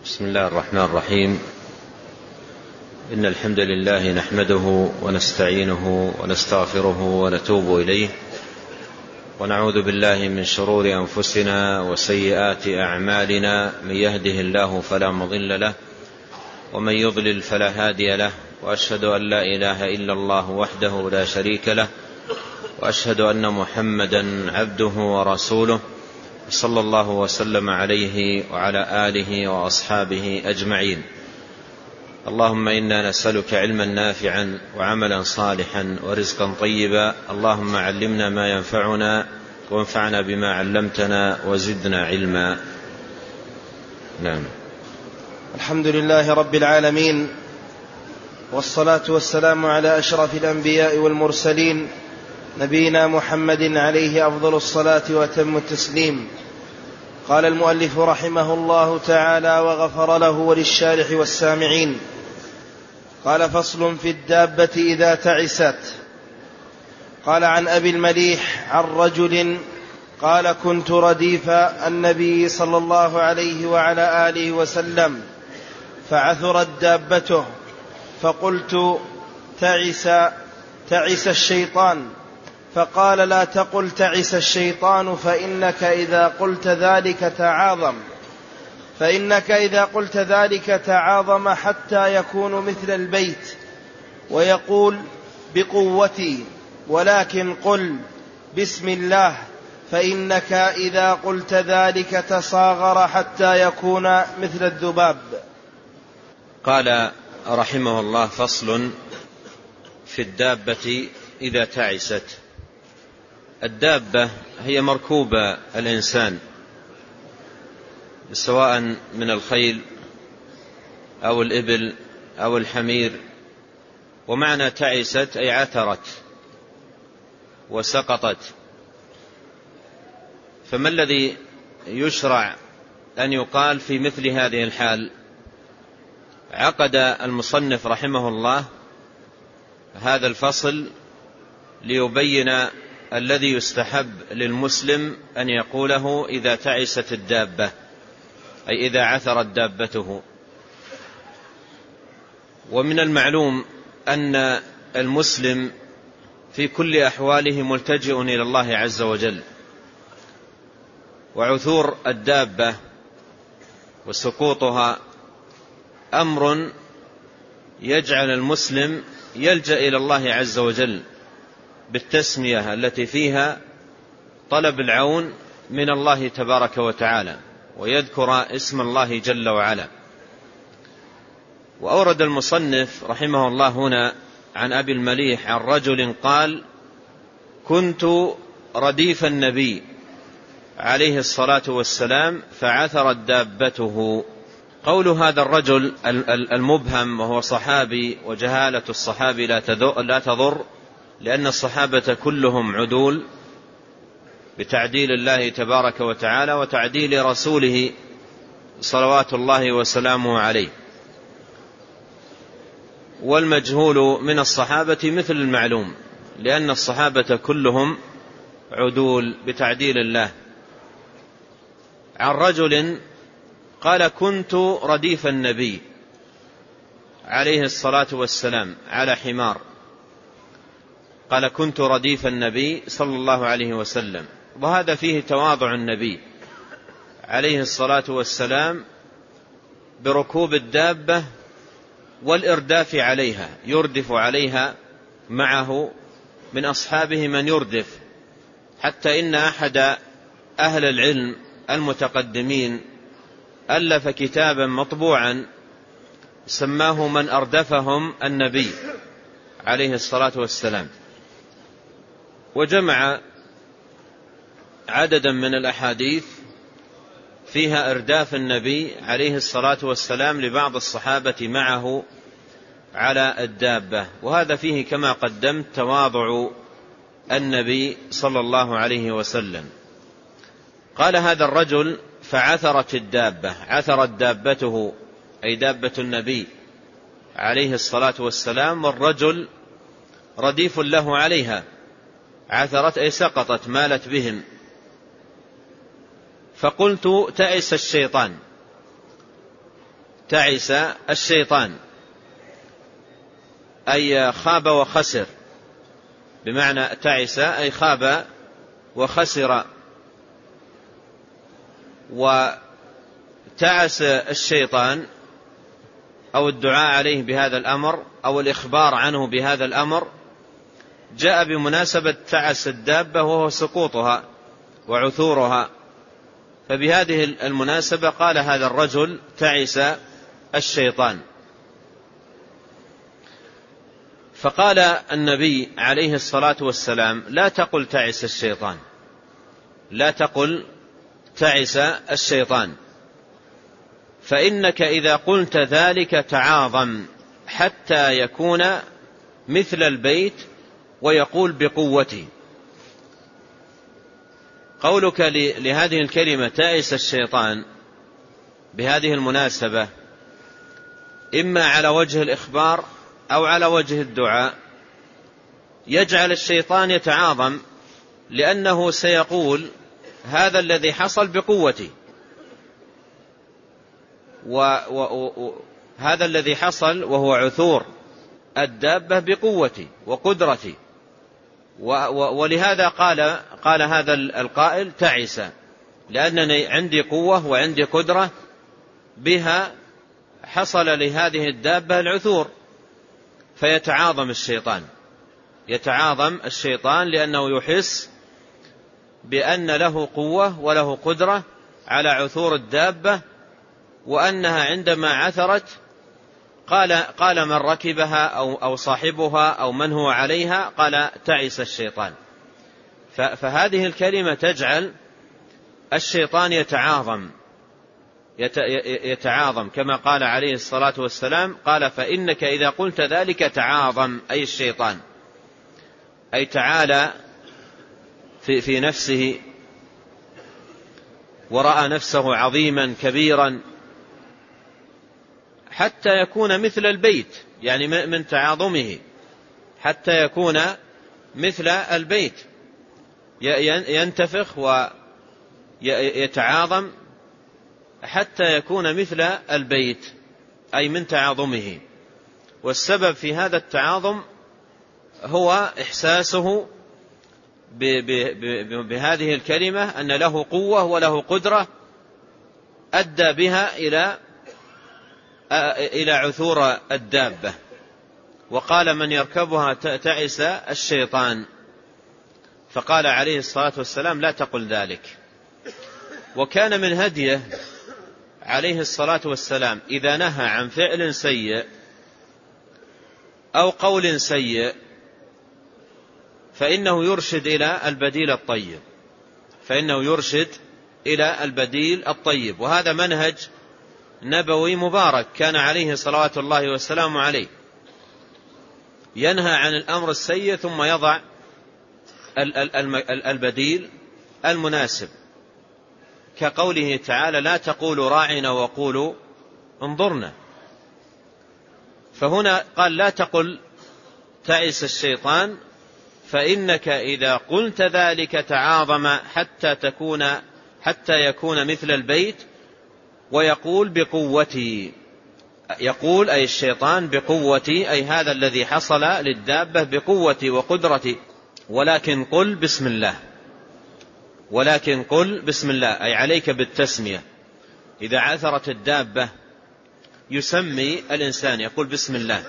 بسم الله الرحمن الرحيم. إن الحمد لله نحمده ونستعينه ونستغفره ونتوب إليه، ونعوذ بالله من شرور أنفسنا وسيئات أعمالنا. من يهده الله فلا مضل له، ومن يضلل فلا هادي له، وأشهد أن لا إله إلا الله وحده لا شريك له، وأشهد أن محمدا عبده ورسوله، صلى الله وسلم عليه وعلى آله وأصحابه أجمعين. اللهم إنا نسألك علما نافعا وعملا صالحا ورزقا طيبا. اللهم علمنا ما ينفعنا وانفعنا بما علمتنا وزدنا علما. نعم. الحمد لله رب العالمين، والصلاة والسلام على أشرف الأنبياء والمرسلين، نبينا محمد عليه أفضل الصلاة وأتم التسليم. قال المؤلف رحمه الله تعالى وغفر له وللشارح والسامعين. قال: فصل في الدابة إذا تعست. قال عن أبي المليح عن رجل قال: كنت رديف النبي صلى الله عليه وعلى آله وسلم، فعثرت دابته، فقلت: تعس الشيطان. فقال: لا تقل تعس الشيطان، فإنك إذا قلت ذلك تعاظم حتى يكون مثل البيت ويقول بقوتي، ولكن قل بسم الله، فإنك إذا قلت ذلك تصاغر حتى يكون مثل الذباب. قال رحمه الله: فصل في الدابة إذا تعست. الدابة هي مركوب الإنسان، سواء من الخيل أو الإبل أو الحمير. ومعنى تعست أي عثرت وسقطت. فما الذي يشرع أن يقال في مثل هذه الحال؟ عقد المصنف رحمه الله هذا الفصل ليبين الذي يستحب للمسلم أن يقوله إذا تعست الدابة، أي إذا عثرت دابته. ومن المعلوم أن المسلم في كل أحواله ملتجئ إلى الله عز وجل، وعثور الدابة وسقوطها أمر يجعل المسلم يلجأ إلى الله عز وجل بالتسمية التي فيها طلب العون من الله تبارك وتعالى، ويذكر اسم الله جل وعلا. وأورد المصنف رحمه الله هنا عن أبي المليح عن رجل قال: كنت رديف النبي عليه الصلاة والسلام، فعثرت دابته. قول هذا الرجل المبهم وهو صحابي، وجهالة الصحابي لا تضر، لأن الصحابة كلهم عدول بتعديل الله تبارك وتعالى وتعديل رسوله صلوات الله وسلامه عليه. والمجهول من الصحابة مثل المعلوم، لأن الصحابة كلهم عدول بتعديل الله. عن رجل قال: كنت رديف النبي عليه الصلاة والسلام على حمار. قال: كنت رديف النبي صلى الله عليه وسلم. وهذا فيه تواضع النبي عليه الصلاة والسلام بركوب الدابة والإرداف عليها، يردف عليها معه من أصحابه من يردف، حتى إن أحد أهل العلم المتقدمين ألف كتابا مطبوعا سماه من أردفهم النبي عليه الصلاة والسلام، وجمع عددا من الأحاديث فيها إرداف النبي عليه الصلاة والسلام لبعض الصحابة معه على الدابة. وهذا فيه كما قدمت تواضع النبي صلى الله عليه وسلم. قال هذا الرجل: فعثرت الدابة. عثرت دابته أي دابة النبي عليه الصلاة والسلام، والرجل رديف له عليها. عثرت أي سقطت، مالت بهم. فقلت: تعس الشيطان. تعس الشيطان، أي خاب وخسر، بمعنى تعس أي خاب وخسر. وتعس الشيطان أو الدعاء عليه بهذا الأمر أو الإخبار عنه بهذا الأمر جاء بمناسبة تعس الدابة وهو سقوطها وعثورها، فبهذه المناسبة قال هذا الرجل تعس الشيطان. فقال النبي عليه الصلاة والسلام لا تقل تعس الشيطان، لا تقل تعس الشيطان، فإنك إذا قلت ذلك تعاظم حتى يكون مثل البيت ويقول بقوتي. قولك لهذه الكلمة تعس الشيطان بهذه المناسبة إما على وجه الإخبار أو على وجه الدعاء يجعل الشيطان يتعاظم، لأنه سيقول هذا الذي حصل بقوتي، وهذا الذي حصل وهو عثور الدابة بقوتي وقدرتي، ولهذا قال هذا القائل تعس، لأنني عندي قوة وعندي قدرة بها حصل لهذه الدابة العثور. فيتعاظم الشيطان، يتعاظم الشيطان لأنه يحس بأن له قوة وله قدرة على عثور الدابة، وأنها عندما عثرت قال من ركبها أو صاحبها أو من هو عليها قال تعس الشيطان. فهذه الكلمة تجعل الشيطان يتعاظم كما قال عليه الصلاة والسلام، قال فإنك إذا قلت ذلك تعاظم، أي الشيطان، أي تعالى في نفسه ورأى نفسه عظيما كبيرا حتى يكون مثل البيت، يعني من تعاظمه حتى يكون مثل البيت، ينتفخ ويتعاظم حتى يكون مثل البيت، أي من تعاظمه. والسبب في هذا التعاظم هو إحساسه بهذه الكلمة أن له قوة وله قدرة أدى بها إلى عثور الدابة. وقال من يركبها تعس الشيطان، فقال عليه الصلاة والسلام لا تقل ذلك. وكان من هديه عليه الصلاة والسلام إذا نهى عن فعل سيء أو قول سيء فإنه يرشد إلى البديل الطيب، فإنه يرشد إلى البديل الطيب. وهذا منهج نبوي مبارك كان عليه صلوات الله والسلام عليه، ينهى عن الأمر السيء ثم يضع البديل المناسب، كقوله تعالى لا تقولوا راعنا وقولوا انظرنا. فهنا قال لا تقل تعس الشيطان، فإنك إذا قلت ذلك تعاظم حتى يكون مثل البيت ويقول بقوتي، يقول أي الشيطان بقوتي، أي هذا الذي حصل للدابة بقوتي وقدرتي. ولكن قل بسم الله، ولكن قل بسم الله، أي عليك بالتسمية. إذا عثرت الدابة يسمي الإنسان، يقول بسم الله،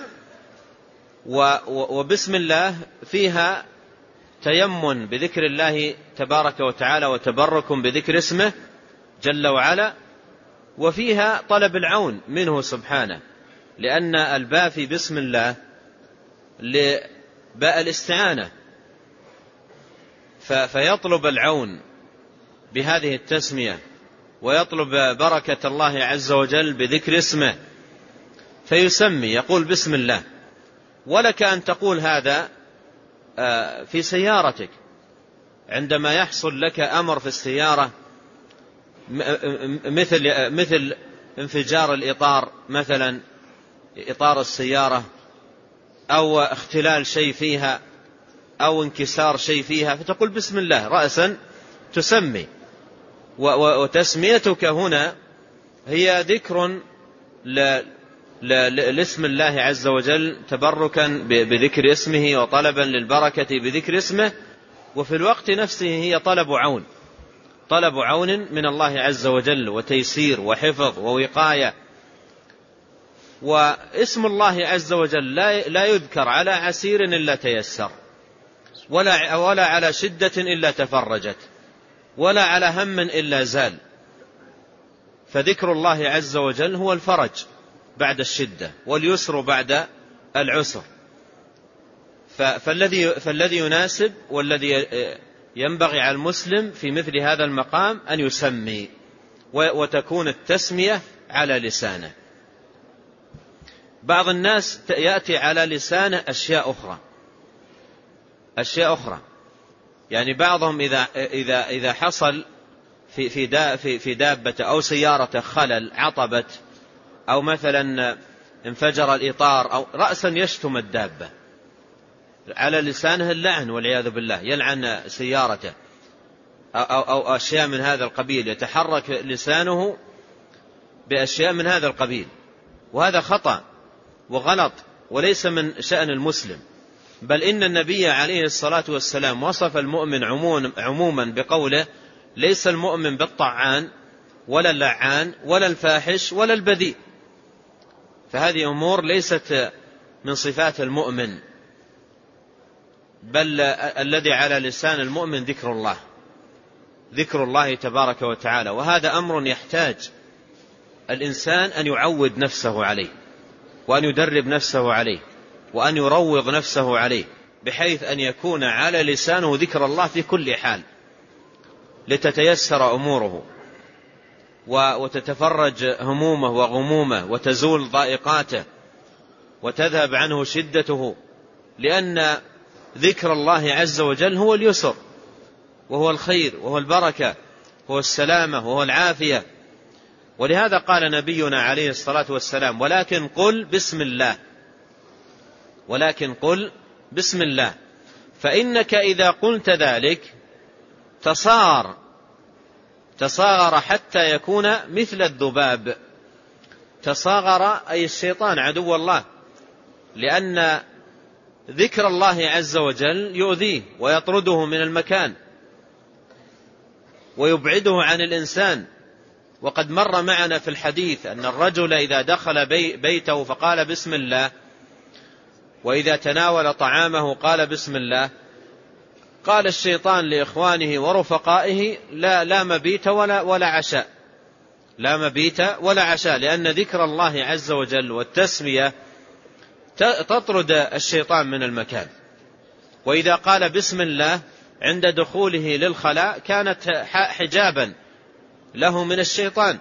وبسم الله فيها تيمن بذكر الله تبارك وتعالى وتبرك بذكر اسمه جل وعلا، وفيها طلب العون منه سبحانه، لأن الباء في بسم الله لباء الاستعانة، فيطلب العون بهذه التسمية ويطلب بركة الله عز وجل بذكر اسمه، فيسمي يقول بسم الله. ولك أن تقول هذا في سيارتك عندما يحصل لك أمر في السيارة مثل انفجار الإطار مثلا، إطار السيارة، أو اختلال شيء فيها أو انكسار شيء فيها، فتقول بسم الله رأسا تسمي. وتسميتك هنا هي ذكر لاسم الله عز وجل تبركا بذكر اسمه وطلبا للبركة بذكر اسمه، وفي الوقت نفسه هي طلب عون من الله عز وجل وتيسير وحفظ ووقاية. واسم الله عز وجل لا يذكر على عسير إلا تيسر، ولا على شدة إلا تفرجت، ولا على هم إلا زال. فذكر الله عز وجل هو الفرج بعد الشدة واليسر بعد العسر. فالذي يناسب والذي ينبغي على المسلم في مثل هذا المقام أن يسمي، وتكون التسمية على لسانه. بعض الناس يأتي على لسانه أشياء أخرى، يعني بعضهم إذا حصل في دابة أو سيارة خلل عطبت، أو مثلا انفجر الإطار، أو رأسا يشتم الدابة، على لسانه اللعن والعياذ بالله، يلعن سيارته أو أشياء من هذا القبيل، يتحرك لسانه بأشياء من هذا القبيل. وهذا خطأ وغلط وليس من شأن المسلم، بل إن النبي عليه الصلاة والسلام وصف المؤمن عموما بقوله: ليس المؤمن بالطعان ولا اللعان ولا الفاحش ولا البذيء. فهذه أمور ليست من صفات المؤمن، بل الذي على لسان المؤمن ذكر الله تبارك وتعالى. وهذا أمر يحتاج الإنسان أن يعود نفسه عليه، وأن يدرب نفسه عليه، وأن يروض نفسه عليه، بحيث أن يكون على لسانه ذكر الله في كل حال، لتتيسر أموره وتتفرج همومه وغمومه وتزول ضائقاته وتذهب عنه شدته، لأن ذكر الله عز وجل هو اليسر وهو الخير وهو البركة وهو السلامة وهو العافية. ولهذا قال نبينا عليه الصلاة والسلام: ولكن قل بسم الله، فإنك إذا قلت ذلك تصاغر حتى يكون مثل الذباب. تصاغر أي الشيطان عدو الله، لأن ذكر الله عز وجل يؤذيه ويطرده من المكان ويبعده عن الإنسان. وقد مر معنا في الحديث أن الرجل إذا دخل بيته فقال بسم الله، وإذا تناول طعامه قال بسم الله، قال الشيطان لإخوانه ورفقائه: لا مبيت ولا عشاء، لا مبيت ولا عشاء، لأن ذكر الله عز وجل والتسمية تطرد الشيطان من المكان. وإذا قال بسم الله عند دخوله للخلاء كانت حجابا له من الشيطان.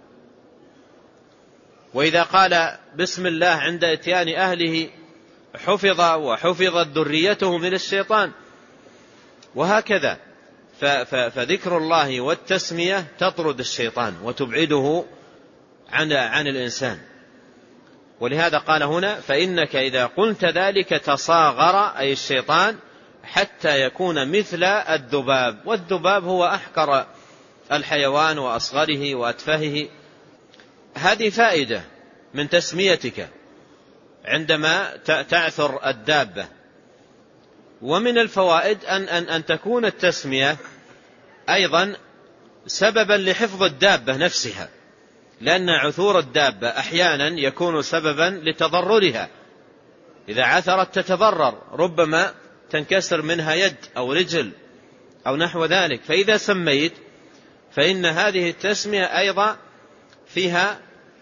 وإذا قال بسم الله عند اتيان أهله وحفظت ذريته من الشيطان، وهكذا. فذكر الله والتسمية تطرد الشيطان وتبعده عن الإنسان. ولهذا قال هنا: فإنك إذا قلت ذلك تصاغر أي الشيطان حتى يكون مثل الذباب. والذباب هو أحقر الحيوان وأصغره وأتفهه. هذه فائدة من تسميتك عندما تعثر الدابة. ومن الفوائد أن تكون التسمية أيضا سببا لحفظ الدابة نفسها، لأن عثور الدابة أحيانا يكون سببا لتضررها. إذا عثرت تتضرر، ربما تنكسر منها يد أو رجل أو نحو ذلك. فإذا سميت فإن هذه التسمية أيضا فيها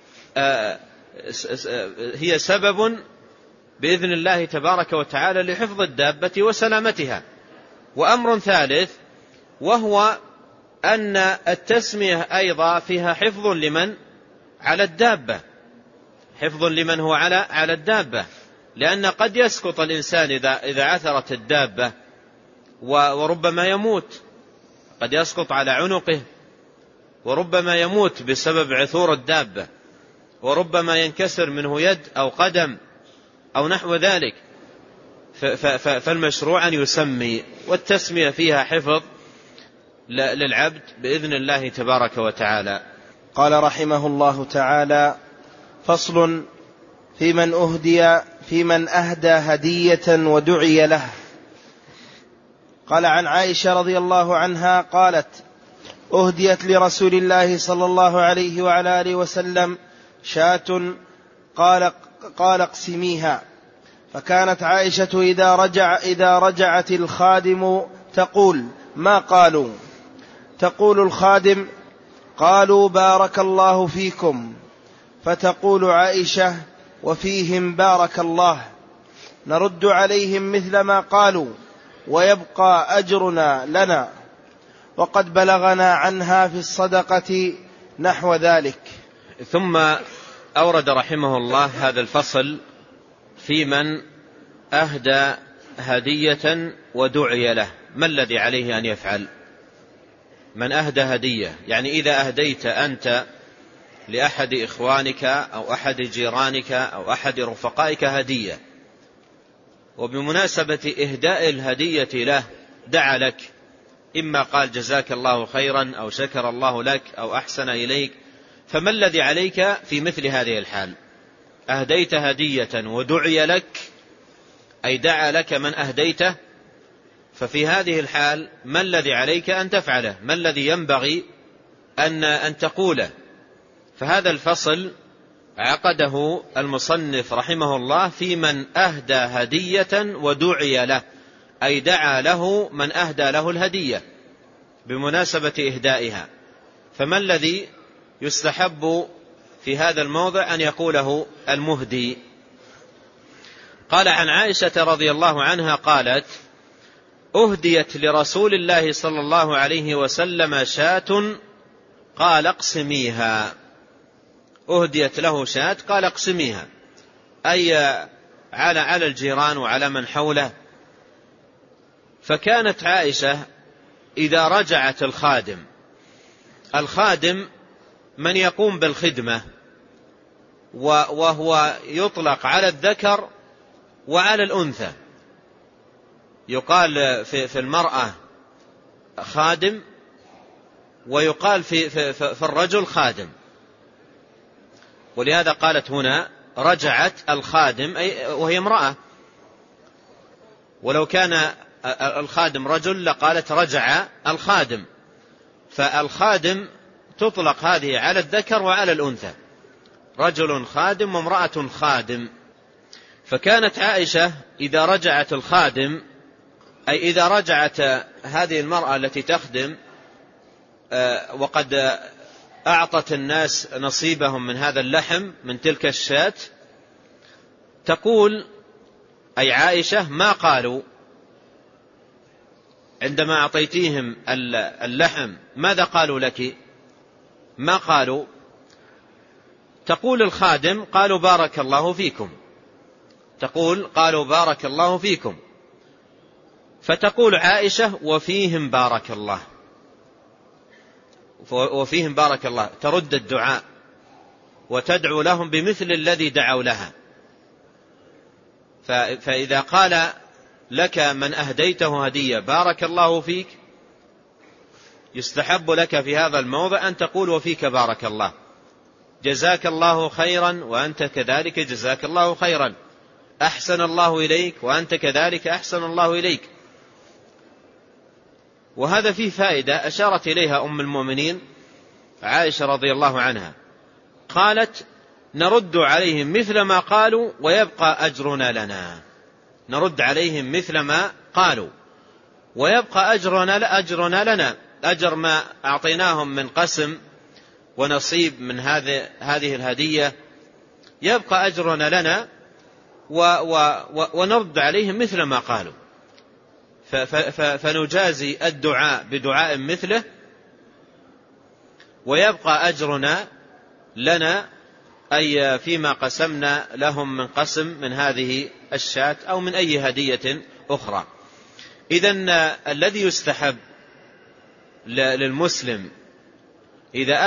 هي سبب بإذن الله تبارك وتعالى لحفظ الدابة وسلامتها. وأمر ثالث، وهو أن التسمية أيضا فيها حفظ لمن على الدابة، حفظ لمن هو على الدابة، لأن قد يسقط الإنسان إذا عثرت الدابة وربما يموت، قد يسقط على عنقه وربما يموت بسبب عثور الدابة، وربما ينكسر منه يد أو قدم أو نحو ذلك. فالمشروع أن يسمي، والتسمية فيها حفظ للعبد بإذن الله تبارك وتعالى. قال رحمه الله تعالى: فصل في من أهدى هدية ودعي له. قال عن عائشة رضي الله عنها قالت: أهديت لرسول الله صلى الله عليه وعلى آله وسلم شاة قال اقسميها، فكانت عائشة إذا رجعت الخادم تقول: ما قالوا؟ تقول الخادم: قالوا بارك الله فيكم. فتقول عائشة: وفيهم بارك الله. نرد عليهم مثل ما قالوا ويبقى أجرنا لنا. وقد بلغنا عنها في الصدقة نحو ذلك. ثم أورد رحمه الله هذا الفصل في من أهدى هدية ودعي له. ما الذي عليه أن يفعل؟ من أهدى هدية، يعني إذا أهديت أنت لأحد إخوانك أو أحد جيرانك أو أحد رفقائك هدية، وبمناسبة إهداء الهدية له دعا لك، إما قال جزاك الله خيرا أو شكر الله لك أو أحسن إليك، فما الذي عليك في مثل هذه الحال؟ أهديت هدية ودعي لك، أي دعا لك من أهديته، ففي هذه الحال ما الذي عليك أن تفعله؟ ما الذي ينبغي أن تقوله؟ فهذا الفصل عقده المصنف رحمه الله في من أهدى هدية ودعي له، أي دعا له من أهدى له الهدية بمناسبة إهدائها. فما الذي يستحب في هذا الموضع أن يقوله المهدي؟ قال عن عائشة رضي الله عنها قالت: أهديت لرسول الله صلى الله عليه وسلم شاة قال اقسميها. أهديت له شاة قال اقسميها، أي على الجيران وعلى من حوله. فكانت عائشة إذا رجعت الخادم من يقوم بالخدمة، وهو يطلق على الذكر وعلى الأنثى. يقال في المرأة خادم، ويقال في الرجل خادم. ولهذا قالت هنا رجعت الخادم، وهي امرأة. ولو كان الخادم رجل لقالت رجع الخادم. فالخادم تطلق هذه على الذكر وعلى الأنثى، رجل خادم وامرأة خادم. فكانت عائشة إذا رجعت الخادم، أي إذا رجعت هذه المرأة التي تخدم وقد أعطت الناس نصيبهم من هذا اللحم من تلك الشاة، تقول أي عائشة: ما قالوا عندما أعطيتيهم اللحم؟ ماذا قالوا لك؟ ما قالوا. تقول الخادم: قالوا بارك الله فيكم. تقول: قالوا بارك الله فيكم. فتقول عائشة: وفيهم بارك الله. وفيهم بارك الله، ترد الدعاء وتدعو لهم بمثل الذي دعوا لها. فإذا قال لك من أهديته هدية بارك الله فيك، يستحب لك في هذا الموضع أن تقول: وفيك بارك الله، جزاك الله خيرا وأنت كذلك جزاك الله خيرا، أحسن الله إليك وأنت كذلك أحسن الله إليك. وهذا فيه فائدة أشارت إليها أم المؤمنين عائشة رضي الله عنها، قالت: نرد عليهم مثل ما قالوا ويبقى أجرنا لنا. نرد عليهم مثل ما قالوا ويبقى أجرنا لنا، أجر ما أعطيناهم من قسم ونصيب من هذه الهدية، يبقى أجرنا لنا ونرد عليهم مثل ما قالوا. فنجازي الدعاء بدعاء مثله، ويبقى أجرنا لنا، أي فيما قسمنا لهم من قسم من هذه الشاة أو من أي هدية أخرى. إذن الذي يستحب للمسلم إذا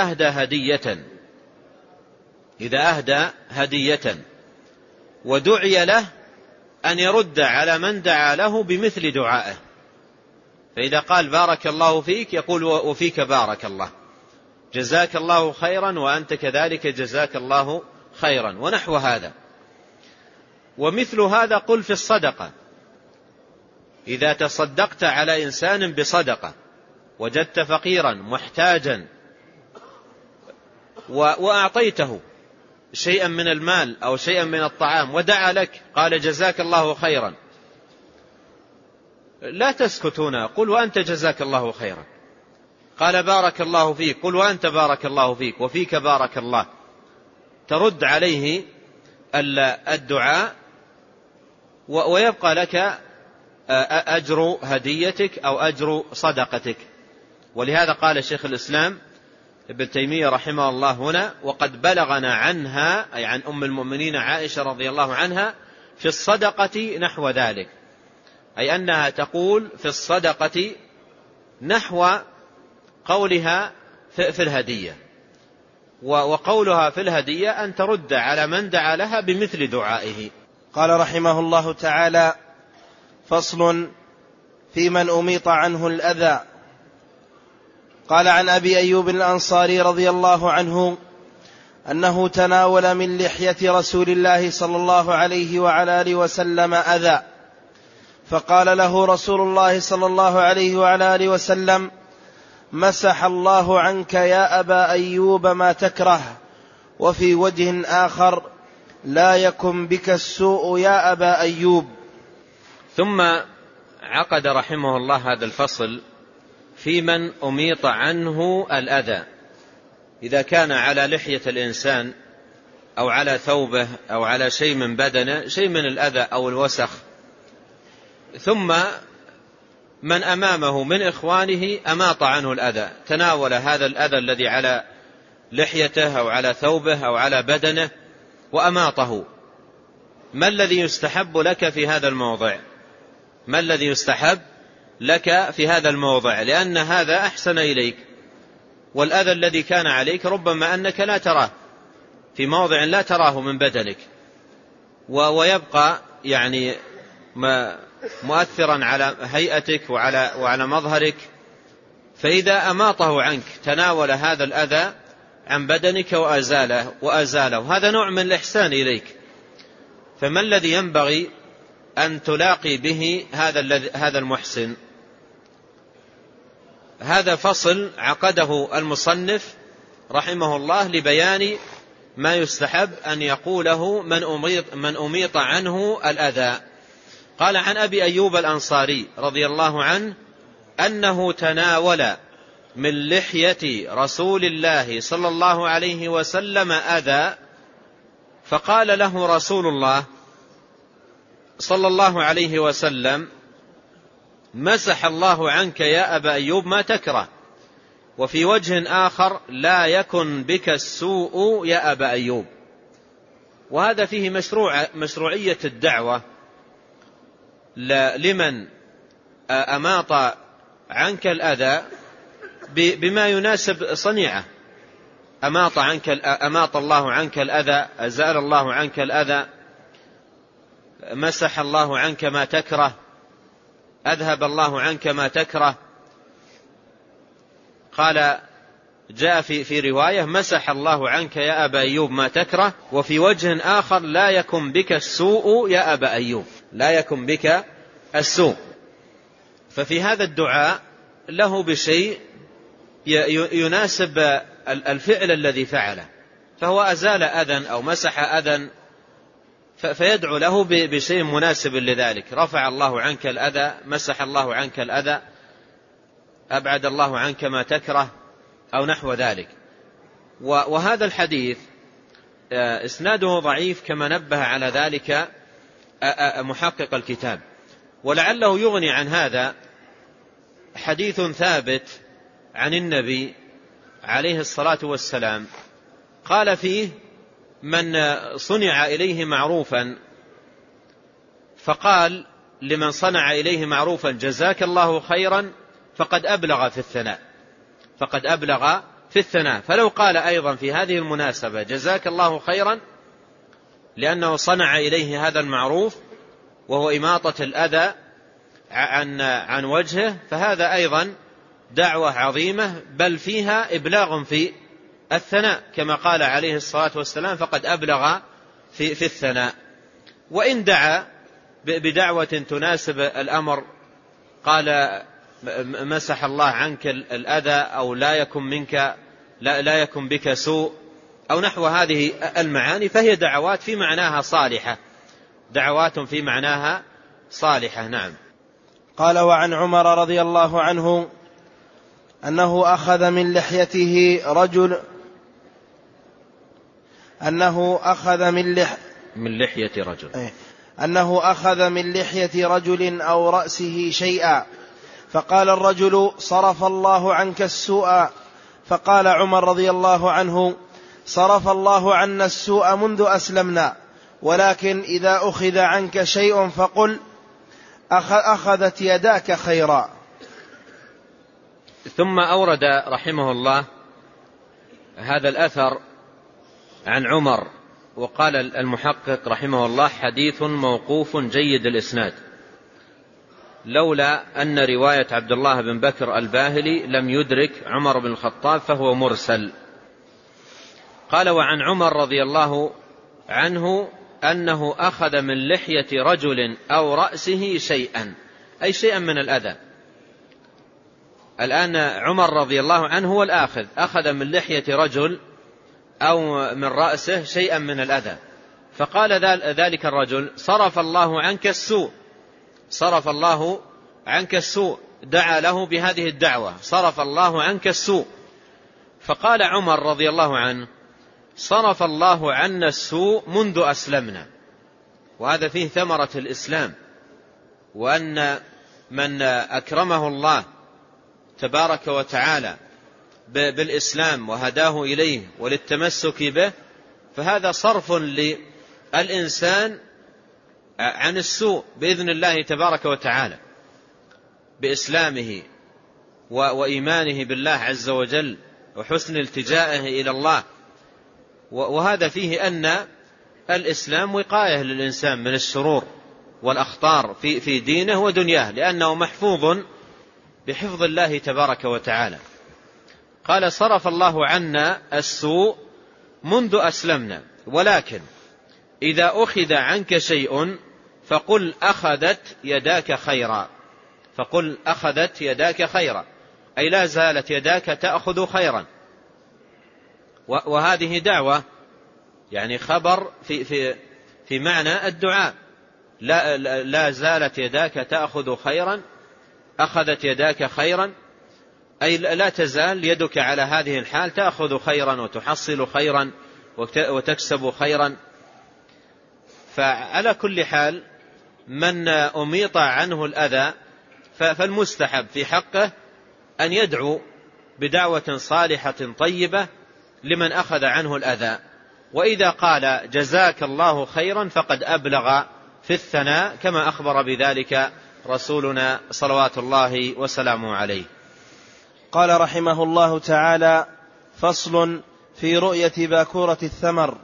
أهدى هدية ودعي له أن يرد على من دعا له بمثل دعائه. فإذا قال بارك الله فيك يقول: وفيك بارك الله، جزاك الله خيرا وأنت كذلك جزاك الله خيرا ونحو هذا. ومثل هذا قل في الصدقة، إذا تصدقت على إنسان بصدقة وجدت فقيرا محتاجا وأعطيته شيئا من المال أو شيئا من الطعام ودعا لك قال جزاك الله خيرا، لا تسكت هنا، قل وأنت جزاك الله خيرا. قال بارك الله فيك، قل وأنت بارك الله فيك وفيك بارك الله. ترد عليه الدعاء ويبقى لك أجر هديتك أو أجر صدقتك. ولهذا قال شيخ الإسلام ابن تيمية رحمه الله هنا: وقد بلغنا عنها، أي عن أم المؤمنين عائشة رضي الله عنها، في الصدقة نحو ذلك، أي أنها تقول في الصدقة نحو قولها في الهدية. وقولها في الهدية أن ترد على من دعا لها بمثل دعائه. قال رحمه الله تعالى: فصل في من أميط عنه الأذى. قال عن أبي أيوب الأنصاري رضي الله عنه أنه تناول من لحية رسول الله صلى الله عليه وعلى آله وسلم أذى، فقال له رسول الله صلى الله عليه وعلى آله وسلم: مسح الله عنك يا أبا أيوب ما تكره. وفي وجه آخر: لا يكن بك السوء يا أبا أيوب. ثم عقد رحمه الله هذا الفصل في من أميط عنه الأذى، إذا كان على لحية الإنسان أو على ثوبه أو على شيء من بدنه شيء من الأذى أو الوسخ، ثم من أمامه من إخوانه أماط عنه الأذى، تناول هذا الأذى الذي على لحيته أو على ثوبه أو على بدنه وأماطه. ما الذي يستحب لك في هذا الموضع؟ ما الذي يستحب لك في هذا الموضع؟ لأن هذا أحسن إليك، والأذى الذي كان عليك ربما أنك لا تراه في موضع لا تراه من بدنك، ويبقى يعني مؤثرا على هيئتك وعلى مظهرك. فإذا أماطه عنك تناول هذا الأذى عن بدنك وأزاله، هذا نوع من الإحسان إليك. فما الذي ينبغي أن تلاقي به هذا المحسن؟ هذا فصل عقده المصنف رحمه الله لبيان ما يستحب أن يقوله من أميط عنه الأذى. قال عن أبي أيوب الأنصاري رضي الله عنه أنه تناول من لحية رسول الله صلى الله عليه وسلم أذى، فقال له رسول الله صلى الله عليه وسلم: مسح الله عنك يا أبا أيوب ما تكره. وفي وجه آخر: لا يكن بك السوء يا أبا أيوب. وهذا فيه مشروعية الدعوة لمن أماط عنك الأذى بما يناسب صنيعه. أماط الله عنك الأذى، أزال الله عنك الأذى، مسح الله عنك ما تكره، أذهب الله عنك ما تكره. قال جاء في رواية: مسح الله عنك يا أبا أيوب ما تكره. وفي وجه آخر: لا يكن بك السوء يا أبا أيوب، لا يكن بك السوء. ففي هذا الدعاء له بشيء يناسب الفعل الذي فعله، فهو أزال أذى أو مسح أذى، فيدعو له بشيء مناسب لذلك. رفع الله عنك الأذى، مسح الله عنك الأذى، أبعد الله عنك ما تكره، أو نحو ذلك. وهذا الحديث إسناده ضعيف كما نبه على ذلك محقق الكتاب، ولعله يغني عن هذا حديث ثابت عن النبي عليه الصلاة والسلام قال فيه: من صنع إليه معروفا فقال لمن صنع إليه معروفا جزاك الله خيرا فقد أبلغ في الثناء. فلو قال أيضا في هذه المناسبة جزاك الله خيرا لأنه صنع إليه هذا المعروف وهو إماطة الأذى عن وجهه، فهذا أيضا دعوة عظيمة، بل فيها إبلاغ الثناء كما قال عليه الصلاة والسلام فقد أبلغ في الثناء. وإن دعا بدعوة تناسب الأمر، قال مسح الله عنك الأذى، أو لا يكن بك سوء، أو نحو هذه المعاني، فهي دعوات في معناها صالحة، دعوات في معناها صالحة. نعم. قال: وعن عمر رضي الله عنه أنه أخذ من لحيته رجل أنه أخذ من لحية رجل أو رأسه شيئا، فقال الرجل: صرف الله عنك السوء. فقال عمر رضي الله عنه: صرف الله عنا السوء منذ أسلمنا، ولكن إذا أخذ عنك شيء فقل أخذت يداك خيرا. ثم أورد رحمه الله هذا الأثر عن عمر، وقال المحقق رحمه الله: حديث موقوف جيد الإسناد، لولا أن رواية عبد الله بن بكر الباهلي لم يدرك عمر بن الخطاب فهو مرسل. قال: وعن عمر رضي الله عنه أنه أخذ من لحية رجل أو رأسه شيئا، أي شيئا من الأذى. الآن عمر رضي الله عنه هو الآخذ، أخذ من لحية رجل أو من رأسه شيئا من الأذى، فقال ذلك الرجل: صرف الله عنك السوء، صرف الله عنك السوء، دعا له بهذه الدعوة: صرف الله عنك السوء. فقال عمر رضي الله عنه: صرف الله عنا السوء منذ أسلمنا. وهذا فيه ثمرة الإسلام، وأن من أكرمه الله تبارك وتعالى بالإسلام وهداه إليه وللتمسك به، فهذا صرف للإنسان عن السوء بإذن الله تبارك وتعالى بإسلامه وإيمانه بالله عز وجل وحسن التجائه إلى الله. وهذا فيه أن الإسلام وقاية للإنسان من الشرور والأخطار في دينه ودنياه، لأنه محفوظ بحفظ الله تبارك وتعالى. قال: صرف الله عنا السوء منذ أسلمنا، ولكن إذا أخذ عنك شيء فقل أخذت يداك خيرا، فقل أخذت يداك خيرا، أي لا زالت يداك تأخذ خيرا. وهذه دعوة، يعني خبر في معنى الدعاء: لا زالت يداك تأخذ خيرا، أخذت يداك خيرا، أي لا تزال يدك على هذه الحال تأخذ خيرا وتحصل خيرا وتكسب خيرا. فعلى كل حال من أميط عنه الأذى فالمستحب في حقه أن يدعو بدعوة صالحة طيبة لمن أخذ عنه الأذى، وإذا قال جزاك الله خيرا فقد أبلغ في الثناء، كما أخبر بذلك رسولنا صلوات الله وسلامه عليه. قال رحمه الله تعالى: فصل في رؤية باكورة الثمر.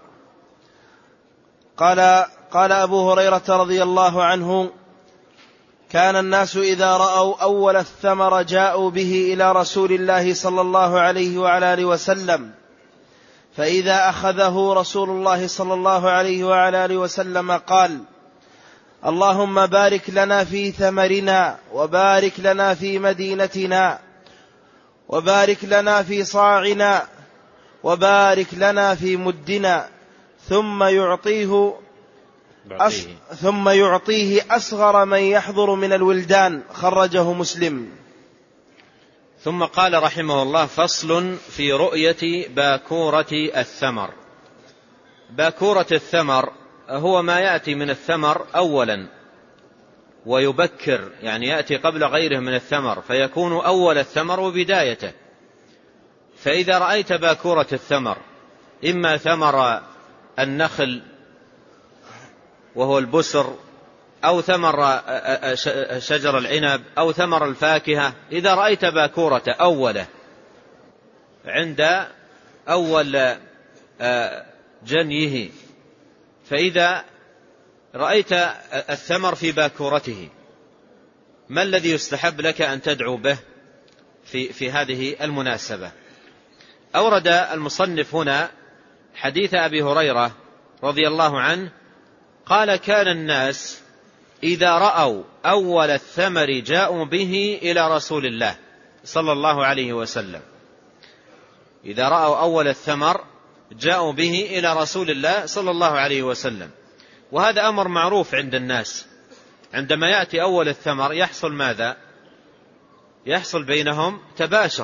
قال أبو هريرة رضي الله عنه: كان الناس إذا رأوا أول الثمر جاءوا به إلى رسول الله صلى الله عليه وعلى آله وسلم، فإذا أخذه رسول الله صلى الله عليه وعلى آله وسلم قال: اللهم بارك لنا في ثمرنا، وبارك لنا في مدينتنا، وبارك لنا في صاعنا، وبارك لنا في مدنا، ثم يعطيه أصغر من يحضر من الولدان. خرجه مسلم. ثم قال رحمه الله: فصل في رؤية باكورة الثمر. باكورة الثمر هو ما يأتي من الثمر أولا ويبكر، يعني يأتي قبل غيره من الثمر فيكون أول الثمر وبدايته. فإذا رأيت باكورة الثمر، إما ثمر النخل وهو البسر، أو ثمر شجر العنب، أو ثمر الفاكهة، إذا رأيت باكورة أوله عند أول جنيه، فإذا رأيت الثمر في باكورته، ما الذي يستحب لك أن تدعو به في هذه المناسبة؟ أورد المصنف هنا حديث أبي هريرة رضي الله عنه قال: كان الناس إذا رأوا أول الثمر جاءوا به إلى رسول الله صلى الله عليه وسلم. إذا رأوا أول الثمر جاءوا به إلى رسول الله صلى الله عليه وسلم. وهذا أمر معروف عند الناس، عندما يأتي أول الثمر يحصل ماذا؟ يحصل بينهم تباشر،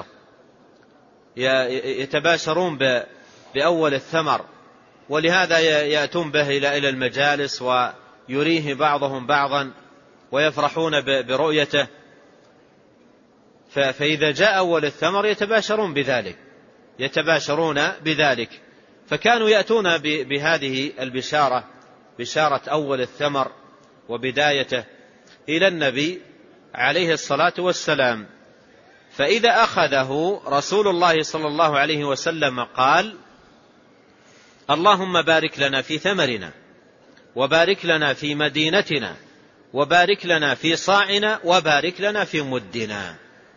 يتباشرون بأول الثمر، ولهذا يأتون به إلى المجالس ويريه بعضهم بعضا ويفرحون برؤيته. فإذا جاء أول الثمر يتباشرون بذلك. فكانوا يأتون بهذه البشارة، بشارة أول الثمر وبدايته، إلى النبي عليه الصلاة والسلام. فإذا أخذه رسول الله صلى الله عليه وسلم قال: اللهم بارك لنا في ثمرنا، وبارك لنا في مدينتنا، وبارك لنا في صاعنا، وبارك لنا في مدنا.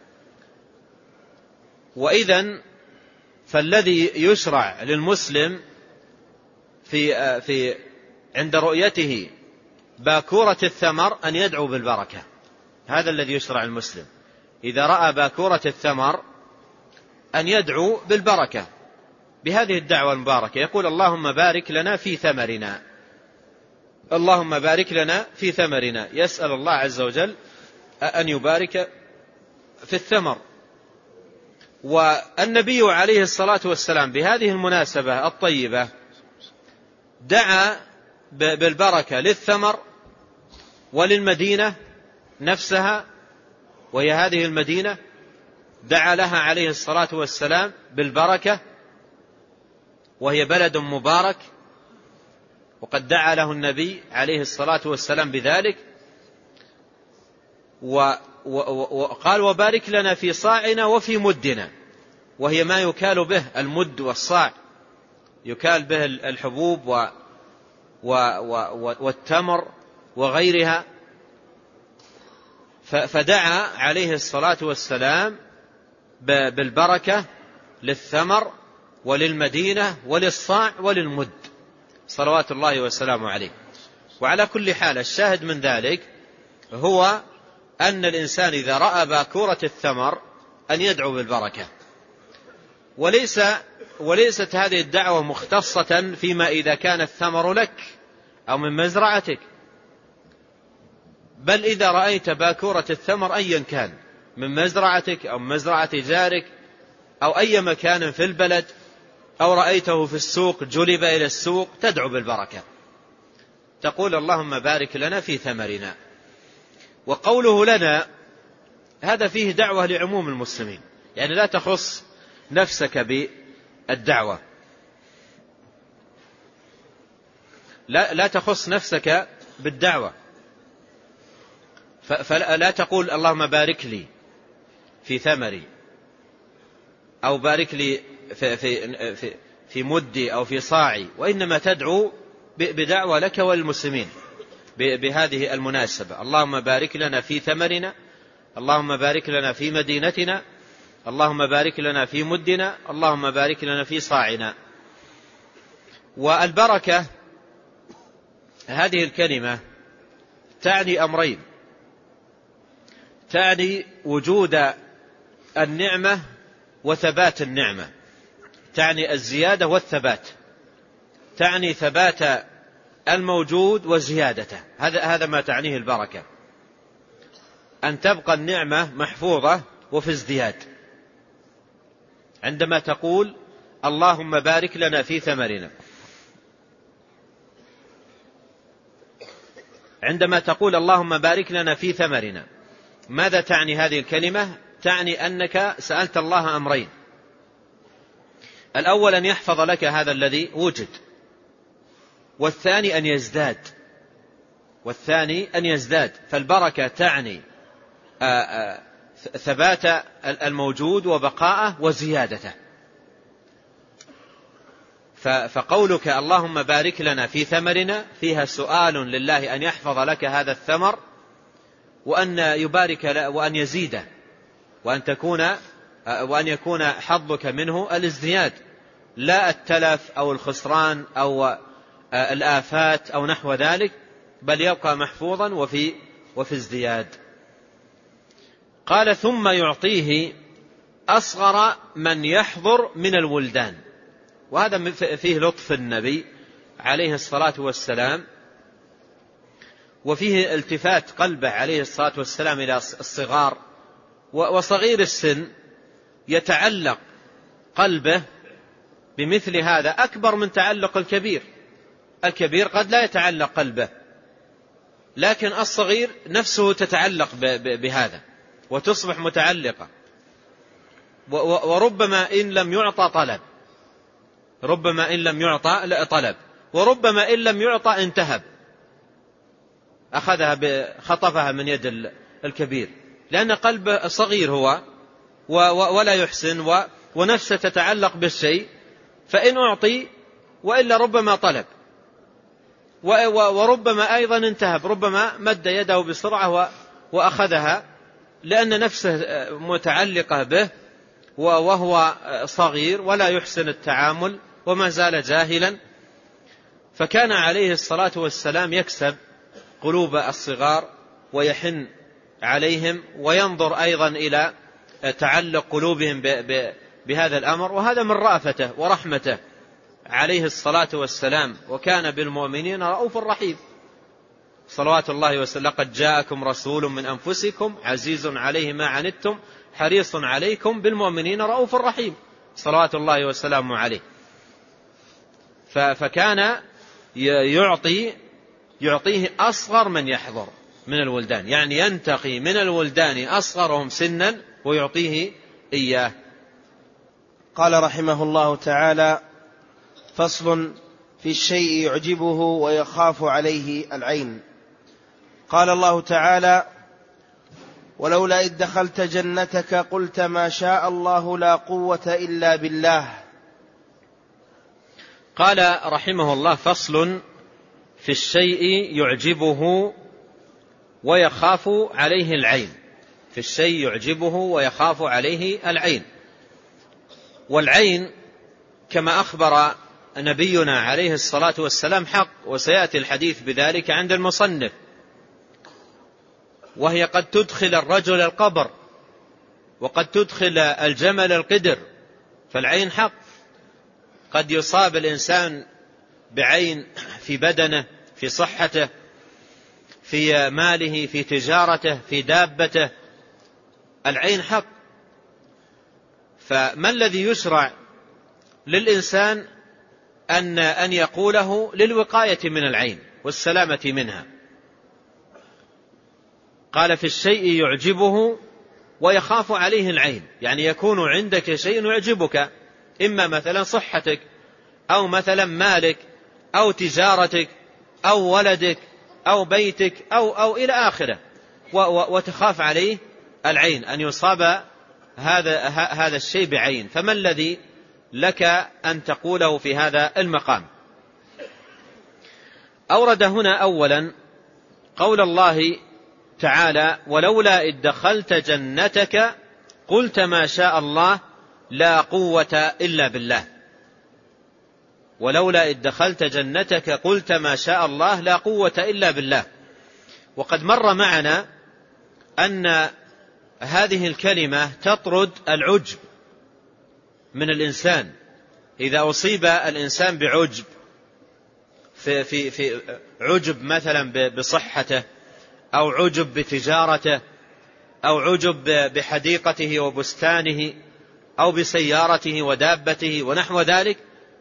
وإذن فالذي يشرع للمسلم في عند رؤيته باكورة الثمر أن يدعو بالبركة. هذا الذي يشرع المسلم إذا رأى باكورة الثمر أن يدعو بالبركة بهذه الدعوة المباركة، يقول: اللهم بارك لنا في ثمرنا، اللهم بارك لنا في ثمرنا، يسأل الله عز وجل أن يبارك في الثمر. والنبي عليه الصلاة والسلام بهذه المناسبة الطيبة دعا بالبركة للثمر وللمدينة نفسها، وهي هذه المدينة دعا لها عليه الصلاة والسلام بالبركة، وهي بلد مبارك، وقد دعا له النبي عليه الصلاة والسلام بذلك. وقال: وبارك لنا في صاعنا وفي مدنا، وهي ما يكال به المد والصاع، يكال به الحبوب والتمر وغيرها. فدعا عليه الصلاة والسلام بالبركة للثمر وللمدينة وللصاع وللمد صلوات الله وسلامه عليه. وعلى كل حال الشاهد من ذلك هو أن الإنسان إذا رأى باكورة الثمر أن يدعو بالبركة، وليست هذه الدعوة مختصة فيما إذا كان الثمر لك أو من مزرعتك، بل إذا رأيت باكورة الثمر أيا كان من مزرعتك أو مزرعة جارك أو أي مكان في البلد، أو رأيته في السوق جلب إلى السوق، تدعو بالبركة، تقول: اللهم بارك لنا في ثمرنا. وقوله لنا هذا فيه دعوة لعموم المسلمين، يعني لا تخص نفسك بالدعوة، لا تخص نفسك بالدعوة، فلا تقول: اللهم بارك لي في ثمري، أو بارك لي في مدي أو في صاعي، وإنما تدعو بدعوة لك وللمسلمين بهذه المناسبة: اللهم بارك لنا في ثمرنا، اللهم بارك لنا في مدينتنا، اللهم بارك لنا في مدنا، اللهم بارك لنا في صاعنا. والبركة هذه الكلمة تعني أمرين: تعني وجود النعمة وثبات النعمة، تعني الزيادة والثبات، تعني ثبات الموجود وزيادته. هذا ما تعنيه البركة، أن تبقى النعمة محفوظة وفي ازدياد. عندما تقول: اللهم بارك لنا في ثمرنا، عندما تقول اللهم بارك لنا في ثمرنا، ماذا تعني هذه الكلمة؟ تعني أنك سألت الله أمرين: الأول أن يحفظ لك هذا الذي وجد، والثاني أن يزداد. فالبركة تعني ثبات الموجود وبقاءه وزيادته. فقولك اللهم بارك لنا في ثمرنا فيها سؤال لله أن يحفظ لك هذا الثمر، وأن يبارك وأن يزيده، وأن تكون وأن يكون حظك منه الازدياد لا التلف أو الخسران أو الآفات أو نحو ذلك، بل يبقى محفوظا وفي ازدياد. قال ثم يعطيه أصغر من يحضر من الولدان. وهذا فيه لطف النبي عليه الصلاة والسلام، وفيه التفات قلبه عليه الصلاة والسلام إلى الصغار. وصغير السن يتعلق قلبه بمثل هذا أكبر من تعلق الكبير. الكبير قد لا يتعلق قلبه، لكن الصغير نفسه تتعلق بهذا وتصبح متعلقة. وربما إن لم يعطى طلب، ربما إن لم يعطى طلب، وربما إن لم يعطى انتهب، خطفها من يد الكبير، لأن قلبه صغير هو ولا يحسن ونفسه تتعلق بالشيء، فإن أعطي وإلا ربما طلب، وربما أيضا انتهب، ربما مد يده بسرعة وأخذها، لأن نفسه متعلقة به وهو صغير ولا يحسن التعامل وما زال جاهلا. فكان عليه الصلاة والسلام يكسب قلوب الصغار ويحن عليهم، وينظر أيضا إلى تعلق قلوبهم بهذا الأمر، وهذا من رأفته ورحمته عليه الصلاة والسلام. وكان بالمؤمنين رؤوف رحيم صلوات الله وسلم. لقد جاءكم رسول من أنفسكم عزيز عليه ما عنتم حريص عليكم بالمؤمنين رؤوف رحيم صلوات الله وسلامه عليه. فكان يعطيه أصغر من يحضر من الولدان، يعني ينتقي من الولدان أصغرهم سنا ويعطيه إياه. قال رحمه الله تعالى: فصل في الشيء يعجبه ويخاف عليه العين. قال الله تعالى: ولولا إذ دخلت جنتك قلت ما شاء الله لا قوة إلا بالله. قال رحمه الله: فصل في الشيء يعجبه ويخاف عليه العين. في الشيء يعجبه ويخاف عليه العين. والعين كما أخبر نبينا عليه الصلاة والسلام حق، وسيأتي الحديث بذلك عند المصنف. وهي قد تدخل الرجل القبر، وقد تدخل الجمل القدر. فالعين حق، قد يصاب الإنسان بعين في بدنه، في صحته، في ماله، في تجارته، في دابته. العين حق. فما الذي يشرع للإنسان أن يقوله للوقاية من العين والسلامة منها؟ قال: في الشيء يعجبه ويخاف عليه العين، يعني يكون عندك شيء يعجبك، إما مثلا صحتك، أو مثلا مالك، أو تجارتك، أو ولدك، أو بيتك، أو إلى آخره، وتخاف عليه العين أن يصاب هذا الشيء بعين. فما الذي لك أن تقوله في هذا المقام؟ أورد هنا أولا قول الله تعالى: ولولا إذ دخلت جنتك قلت ما شاء الله لا قوة إلا بالله. ولولا إذ دخلت جنتك قلت ما شاء الله لا قوة إلا بالله. وقد مر معنا أن هذه الكلمة تطرد العجب من الإنسان. إذا أصيب الإنسان بعجب، في عجب مثلا بصحته، أو عجب بتجارته، أو عجب بحديقته وبستانه، أو بسيارته ودابته ونحو ذلك،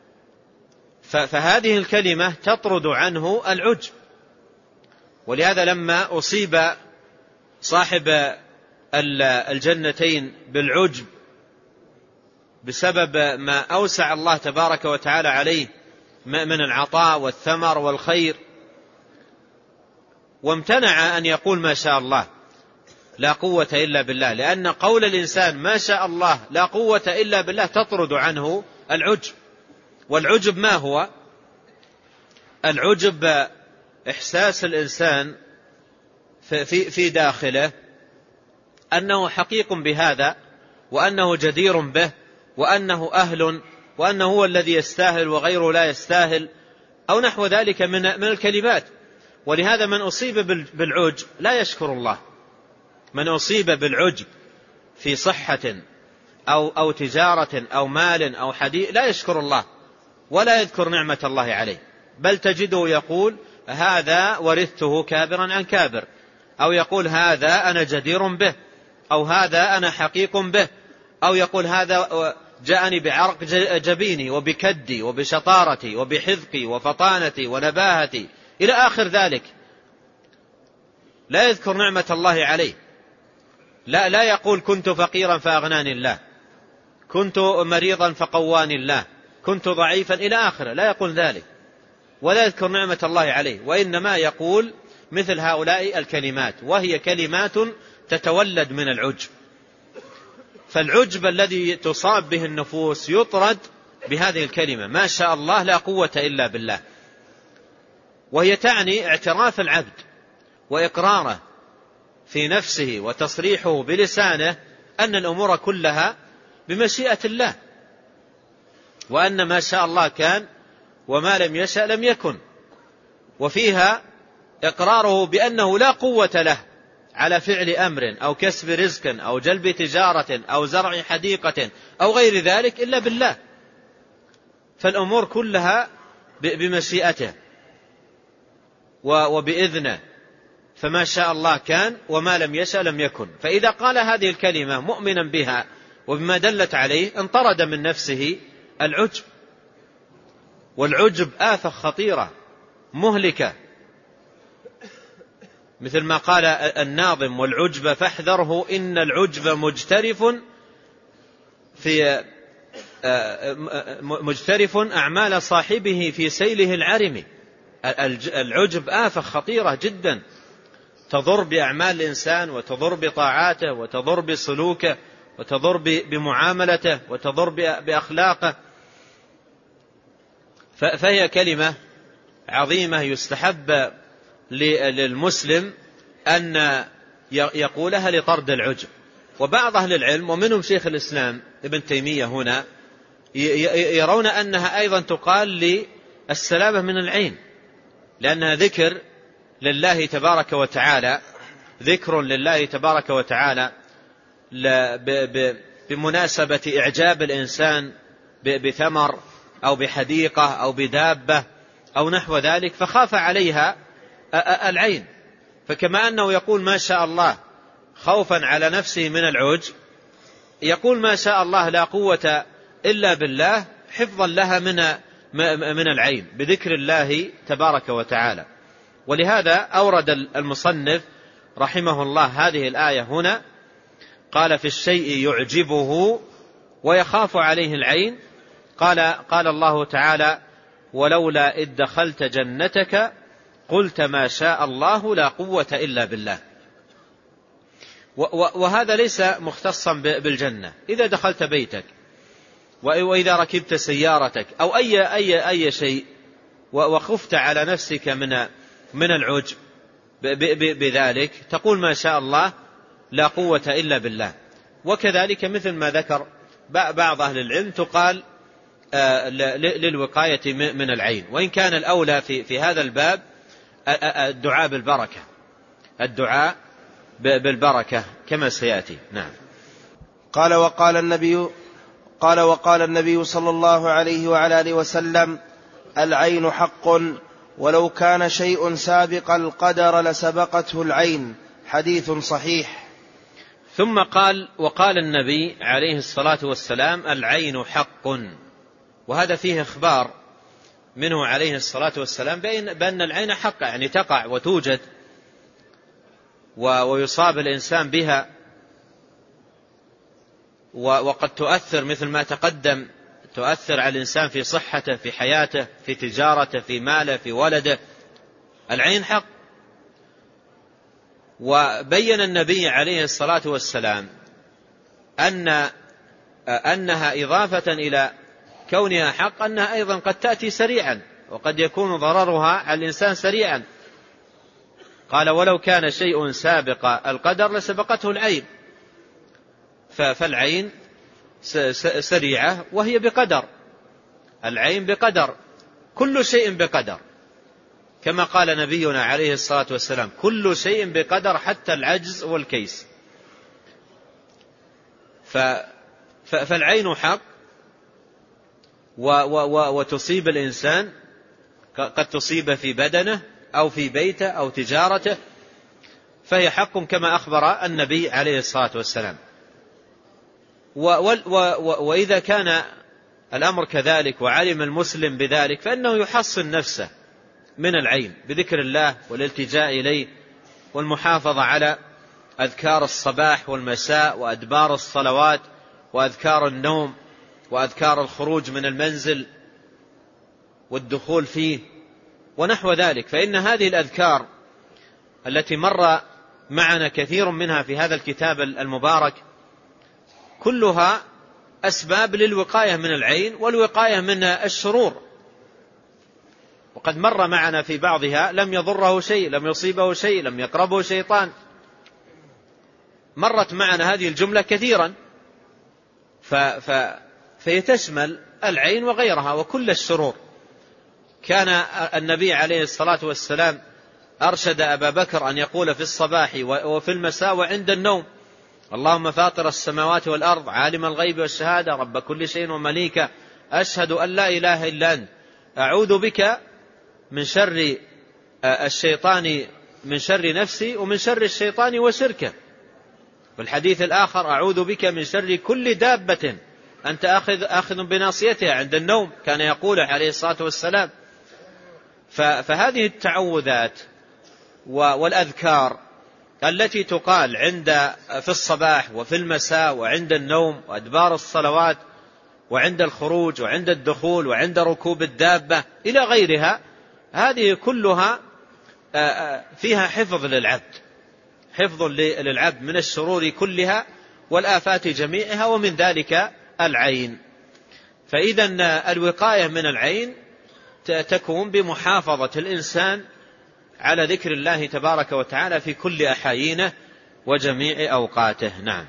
فهذه الكلمة تطرد عنه العجب. ولهذا لما أصيب صاحب الجنتين بالعجب بسبب ما أوسع الله تبارك وتعالى عليه من العطاء والثمر والخير، وامتنع أن يقول ما شاء الله لا قوة إلا بالله، لأن قول الإنسان ما شاء الله لا قوة إلا بالله تطرد عنه العجب. والعجب ما هو؟ العجب إحساس الإنسان في داخله أنه حقيق بهذا وأنه جدير به وأنه أهل وأنه هو الذي يستاهل وغيره لا يستاهل أو نحو ذلك من الكلمات. ولهذا من أصيب بالعجب لا يشكر الله. من أصيب بالعجب في صحة أو تجارة أو مال أو حديث لا يشكر الله ولا يذكر نعمة الله عليه، بل تجده يقول هذا ورثته كابرا عن كابر، أو يقول هذا أنا جدير به، أو هذا أنا حقيق به، أو يقول هذا جاءني بعرق جبيني وبكدي وبشطارتي وبحذقي وفطانتي ونباهتي إلى آخر ذلك. لا يذكر نعمة الله عليه، لا يقول كنت فقيرا فأغناني الله، كنت مريضا فقواني الله، كنت ضعيفا إلى آخره، لا يقول ذلك ولا يذكر نعمة الله عليه، وإنما يقول مثل هؤلاء الكلمات، وهي كلمات تتولد من العجب. فالعجب الذي تصاب به النفوس يطرد بهذه الكلمة ما شاء الله لا قوة إلا بالله، وهي تعني اعتراف العبد وإقراره في نفسه وتصريحه بلسانه أن الأمور كلها بمشيئة الله، وأن ما شاء الله كان وما لم يشأ لم يكن. وفيها إقراره بأنه لا قوة له على فعل أمر أو كسب رزق أو جلب تجارة أو زرع حديقة أو غير ذلك إلا بالله، فالأمور كلها بمشيئته وبإذنه، فما شاء الله كان وما لم يشأ لم يكن. فإذا قال هذه الكلمة مؤمنا بها وبما دلت عليه انطرد من نفسه العجب، والعجب آفة خطيرة مهلكة، مثل ما قال الناظم والعجب فاحذره إن العجب مجترف أعمال صاحبه في سيله العرم. العجب آفة خطيرة جدا تضر بأعمال الإنسان وتضر بطاعاته وتضر بسلوكه وتضر بمعاملته وتضر بأخلاقه. فهي كلمة عظيمة يستحب للمسلم أن يقولها لطرد العجب. وبعض أهل العلم ومنهم شيخ الإسلام ابن تيمية هنا يرون أنها أيضا تقال للسلامة من العين، لأنها ذكر لله تبارك وتعالى، ذكر لله تبارك وتعالى بمناسبة إعجاب الإنسان بثمر أو بحديقة أو بدابة أو نحو ذلك، فخاف عليها العين. فكما أنه يقول ما شاء الله خوفا على نفسه من العجب، يقول ما شاء الله لا قوة إلا بالله حفظا لها من العين بذكر الله تبارك وتعالى. ولهذا أورد المصنف رحمه الله هذه الآية هنا، قال في الشيء يعجبه ويخاف عليه العين. قال الله تعالى ولولا إذ دخلت جنتك قلت ما شاء الله لا قوة إلا بالله. وهذا ليس مختصا بالجنة، إذا دخلت بيتك وإذا ركبت سيارتك أو أي شيء وخفت على نفسك من العجب بذلك تقول ما شاء الله لا قوة إلا بالله. وكذلك مثل ما ذكر بعض أهل العلم تقال للوقاية من العين، وإن كان الأولى في هذا الباب الدعاء بالبركة، الدعاء بالبركة كما سيأتي. نعم. قال وقال النبي صلى الله عليه وعلى آله وسلم العين حق ولو كان شيء سابق القدر لسبقته العين، حديث صحيح. ثم وقال النبي عليه الصلاة والسلام العين حق، وهذا فيه إخبار منه عليه الصلاة والسلام بأن العين حق، يعني تقع وتوجد ويصاب الإنسان بها، وقد تؤثر مثل ما تقدم، تؤثر على الإنسان في صحته في حياته في تجارته في ماله في ولده. العين حق. وبين النبي عليه الصلاة والسلام أنها إضافة إلى كونها حق أنها أيضا قد تأتي سريعا وقد يكون ضررها على الإنسان سريعا. قال ولو كان شيء سابق القدر لسبقته العين، فالعين سريعة وهي بقدر. العين بقدر، كل شيء بقدر، كما قال نبينا عليه الصلاة والسلام: كل شيء بقدر حتى العجز والكيس. فالعين حق، وتصيب الإنسان، قد تصيب في بدنه أو في بيته أو تجارته، فهي حق كما أخبر النبي عليه الصلاة والسلام. وإذا كان الأمر كذلك وعلم المسلم بذلك، فإنه يحصن نفسه من العين بذكر الله والالتجاء إليه والمحافظة على أذكار الصباح والمساء وأدبار الصلوات وأذكار النوم وأذكار الخروج من المنزل والدخول فيه ونحو ذلك. فإن هذه الأذكار التي مر معنا كثير منها في هذا الكتاب المبارك كلها أسباب للوقاية من العين والوقاية من الشرور، وقد مر معنا في بعضها لم يضره شيء، لم يصيبه شيء، لم يقربه شيطان. مرت معنا هذه الجملة كثيرا، فهي تشمل العين وغيرها وكل الشرور. كان النبي عليه الصلاة والسلام أرشد أبا بكر أن يقول في الصباح وفي المساء وعند النوم: اللهم فاطر السماوات والأرض، عالم الغيب والشهادة، رب كل شيء ومليكه، أشهد أن لا إله إلا أنت، أعوذ بك من شر الشيطان، من شر نفسي، ومن شر الشيطان وشركه. في الحديث الآخر: أعوذ بك من شر كل دابة أنت آخذ بناصيتها، عند النوم كان يقول عليه الصلاة والسلام. فهذه التعوذات والأذكار التي تقال في الصباح وفي المساء وعند النوم وأدبار الصلوات وعند الخروج وعند الدخول وعند ركوب الدابة إلى غيرها، هذه كلها فيها حفظ للعبد، حفظ للعبد من الشرور كلها والآفات جميعها، ومن ذلك العين. فإذا الوقاية من العين تكون بمحافظة الإنسان على ذكر الله تبارك وتعالى في كل أحايينه وجميع أوقاته. نعم.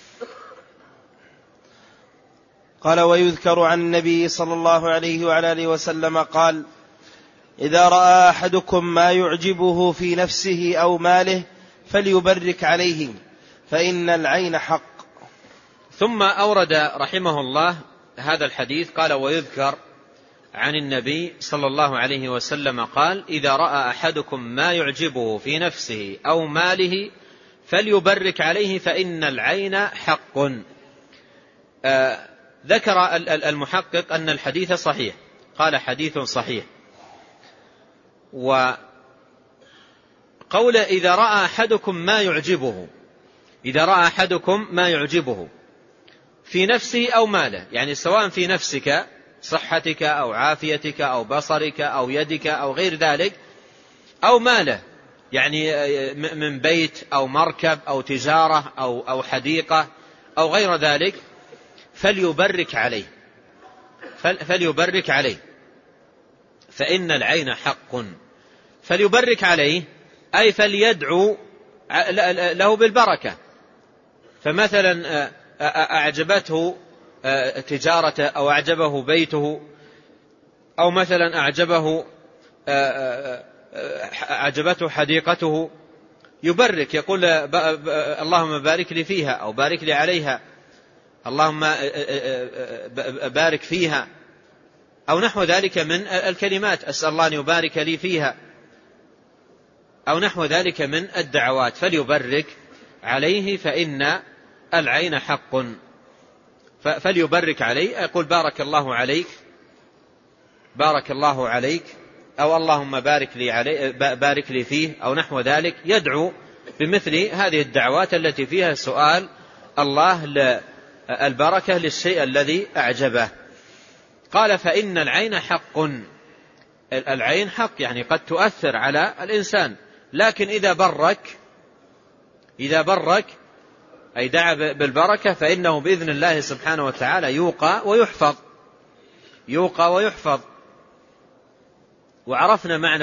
قال: ويذكر عن النبي صلى الله عليه وعلى آله وسلم قال: إذا رأى أحدكم ما يعجبه في نفسه أو ماله فليبرك عليه، فإن العين حق. ثم أورد رحمه الله هذا الحديث، قال: ويذكر عن النبي صلى الله عليه وسلم قال: إذا رأى أحدكم ما يعجبه في نفسه أو ماله فليبرك عليه، فإن العين حق. ذكر المحقق أن الحديث صحيح، قال: حديث صحيح. وقول إذا رأى أحدكم ما يعجبه، إذا رأى أحدكم ما يعجبه في نفسه أو ماله، يعني سواء في نفسك صحتك أو عافيتك أو بصرك أو يدك أو غير ذلك، أو ماله يعني من بيت أو مركب أو تجارة أو حديقة أو غير ذلك، فليبرك عليه، فليبرك عليه، فإن العين حق. فليبرك عليه أي فليدعو له بالبركة. فمثلا أعجبته تجارته أو أعجبه بيته، أو مثلا أعجبته حديقته، يبرك، يقول: اللهم بارك لي فيها، أو بارك لي عليها، اللهم بارك فيها، أو نحو ذلك من الكلمات، أسأل الله أن يبارك لي فيها، أو نحو ذلك من الدعوات. فليبرك عليه فإن العين حق. فليبرك عليه، يقول: بارك الله عليك، بارك الله عليك، أو اللهم بارك لي فيه، أو نحو ذلك. يدعو بمثل هذه الدعوات التي فيها سؤال الله البركة للشيء الذي أعجبه. قال: فإن العين حق. العين حق، يعني قد تؤثر على الإنسان، لكن إذا برك أي دعا بالبركة، فإنه بإذن الله سبحانه وتعالى يوقى ويحفظ. وعرفنا معنى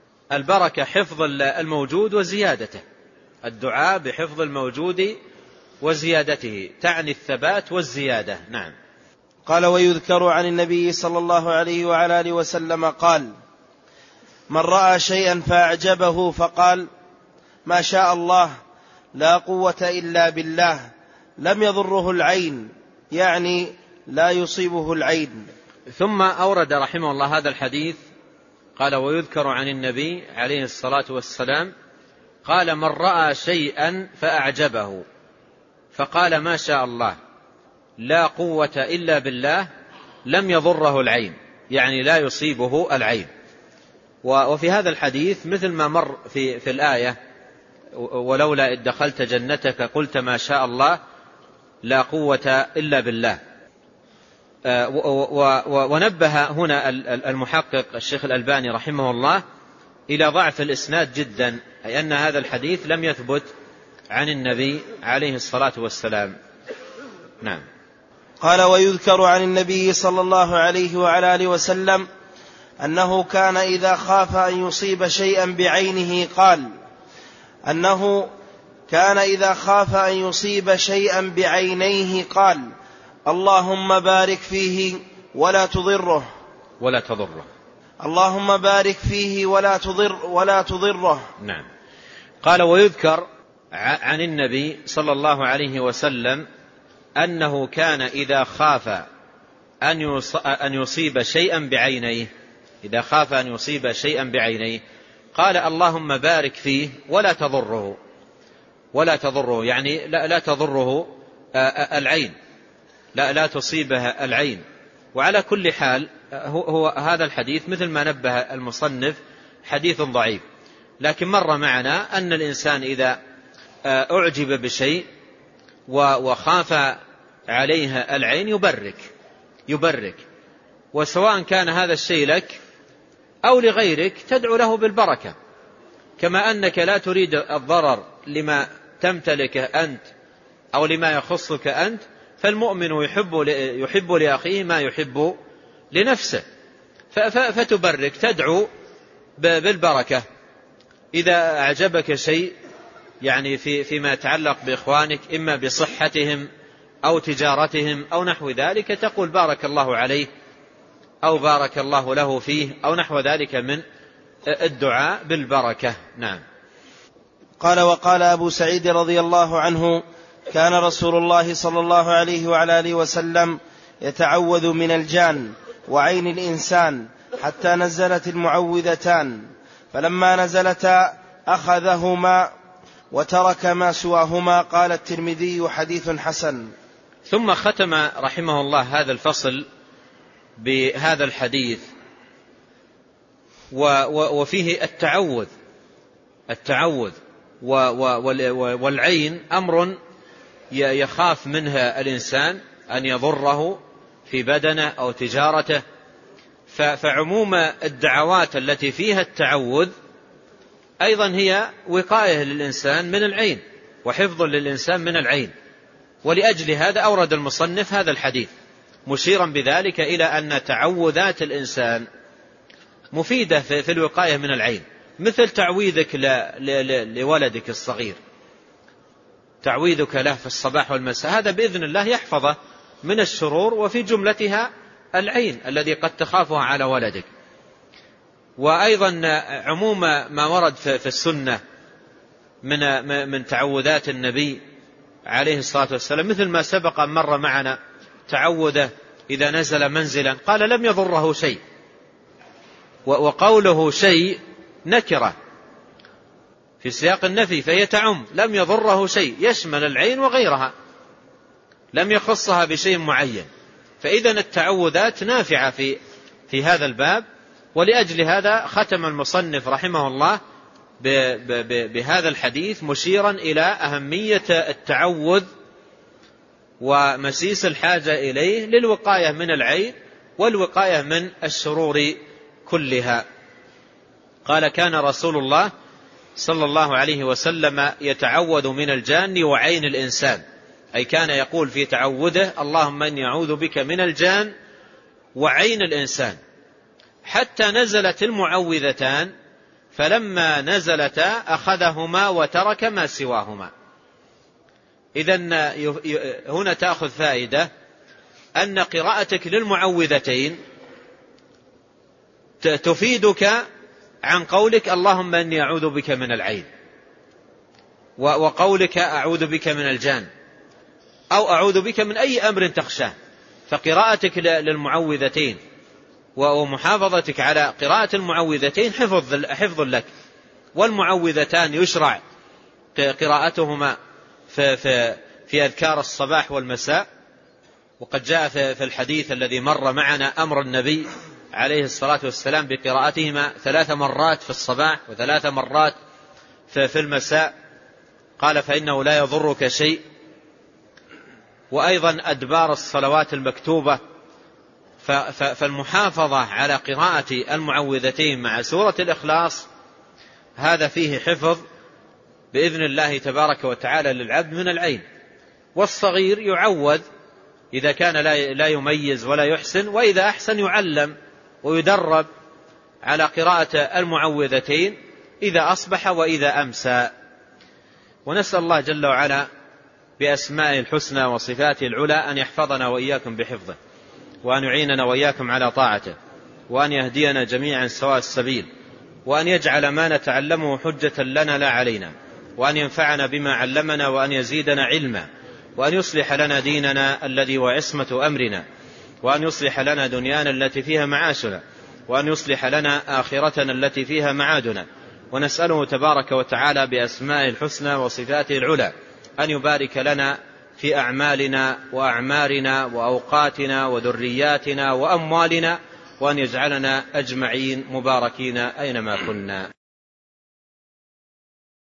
البركة حفظ الموجود وزيادته، الدعاء بحفظ الموجود وزيادته، تعني الثبات والزيادة. نعم. قال: ويذكر عن النبي صلى الله عليه وعلى آله وسلم قال: من رأى شيئا فأعجبه فقال ما شاء الله لا قوة إلا بالله لم يضره العين، يعني لا يصيبه العين. ثم أورد رحمه الله هذا الحديث، قال: ويذكر عن النبي عليه الصلاة والسلام قال: من رأى شيئا فأعجبه فقال ما شاء الله لا قوة إلا بالله لم يضره العين، يعني لا يصيبه العين. وفي هذا الحديث مثل ما مر في الآية: ولولا إذ دخلت جنتك قلت ما شاء الله لا قوة إلا بالله. ونبه هنا المحقق الشيخ الألباني رحمه الله إلى ضعف الإسناد جدا، أي أن هذا الحديث لم يثبت عن النبي عليه الصلاة والسلام. نعم. قال: ويذكر عن النبي صلى الله عليه وعلى آله وسلم أنه كان إذا خاف أن يصيب شيئا بعينه قال اللهم بارك فيه ولا تضره اللهم بارك فيه ولا تضره. نعم. قال: ويذكر عن النبي صلى الله عليه وسلم أنه كان إذا خاف أن يصيب شيئا بعينيه قال اللهم بارك فيه ولا تضره، يعني لا تضره العين، لا تصيبها العين. وعلى كل حال هو هذا الحديث مثل ما نبه المصنف حديث ضعيف، لكن مر معنا أن الإنسان إذا أعجب بشيء وخاف عليها العين يبرك، وسواء كان هذا الشيء لك أو لغيرك تدعو له بالبركة، كما أنك لا تريد الضرر لما تمتلك أنت أو لما يخصك أنت، فالمؤمن يحب لأخيه ما يحب لنفسه، فتبرك، تدعو بالبركة. إذا أعجبك شيء يعني فيما يتعلق بإخوانك، إما بصحتهم أو تجارتهم أو نحو ذلك، تقول بارك الله عليه أو بارك الله له فيه أو نحو ذلك من الدعاء بالبركة. نعم. قال: وقال أبو سعيد رضي الله عنه: كان رسول الله صلى الله عليه وعلى آله وسلم يتعوذ من الجان وعين الإنسان حتى نزلت المعوذتان، فلما نزلتا أخذهما وترك ما سواهما. قال الترمذي: حديث حسن. ثم ختم رحمه الله هذا الفصل بهذا الحديث، وفيه التعوذ والعين أمر يخاف منها الإنسان أن يضره في بدنه أو تجارته، فعموم الدعوات التي فيها التعوذ أيضا هي وقاية للإنسان من العين وحفظ للإنسان من العين. ولأجل هذا أورد المصنف هذا الحديث مشيرا بذلك إلى أن تعوذات الإنسان مفيدة في الوقاية من العين، مثل تعويذك لولدك الصغير، تعويذك له في الصباح والمساء، هذا بإذن الله يحفظه من الشرور، وفي جملتها العين الذي قد تخافها على ولدك. وأيضا عموم ما ورد في السنة من تعوذات النبي عليه الصلاة والسلام، مثل ما سبق أن مر معنا تعوذه إذا نزل منزلا قال لم يضره شيء، وقوله شيء نكرة في سياق النفي فهي تعم، لم يضره شيء يشمل العين وغيرها، لم يخصها بشيء معين. فإذا التعوذات نافعة في هذا الباب، ولأجل هذا ختم المصنف رحمه الله بهذا الحديث مشيرا إلى أهمية التعوذ ومسيس الحاجة إليه للوقاية من العين والوقاية من الشرور كلها. قال: كان رسول الله صلى الله عليه وسلم يتعوذ من الجان وعين الإنسان، أي كان يقول في تعوذه اللهم إني أعوذ بك من الجان وعين الإنسان، حتى نزلت المعوذتان، فلما نزلتا أخذهما وترك ما سواهما، إذن هنا تأخذ فائدة أن قراءتك للمعوذتين تفيدك عن قولك اللهم إني أعوذ بك من العين، وقولك أعوذ بك من الجان، أو أعوذ بك من أي أمر تخشاه. فقراءتك للمعوذتين ومحافظتك على قراءة المعوذتين حفظ لك. والمعوذتان يشرع قراءتهما في أذكار الصباح والمساء، وقد جاء في الحديث الذي مر معنا أمر النبي عليه الصلاة والسلام بقراءتهما 3 مرات في الصباح و3 مرات في المساء، قال فإنه لا يضرك شيء. وأيضا أدبار الصلوات المكتوبة، فالمحافظة على قراءة المعوذتين مع سورة الإخلاص هذا فيه حفظ بإذن الله تبارك وتعالى للعبد من العين. والصغير يعوذ إذا كان لا يميز ولا يحسن، وإذا أحسن يعلم ويدرب على قراءة المعوذتين إذا أصبح وإذا أمسى. ونسأل الله جل وعلا بأسمائه الحسنى وصفاته العلى أن يحفظنا وإياكم بحفظه، وأن يعيننا وإياكم على طاعته، وأن يهدينا جميعا سواء السبيل، وأن يجعل ما نتعلمه حجة لنا لا علينا، وأن ينفعنا بما علمنا، وأن يزيدنا علما، وأن يصلح لنا ديننا الذي هو عصمة أمرنا، وأن يصلح لنا دنيانا التي فيها معاشنا، وأن يصلح لنا آخرتنا التي فيها معادنا. ونسأله تبارك وتعالى بأسمائه الحسنى وصفاته العلى أن يبارك لنا في أعمالنا وأعمارنا وأوقاتنا وذرياتنا وأموالنا، وأن يجعلنا أجمعين مباركين أينما كنا.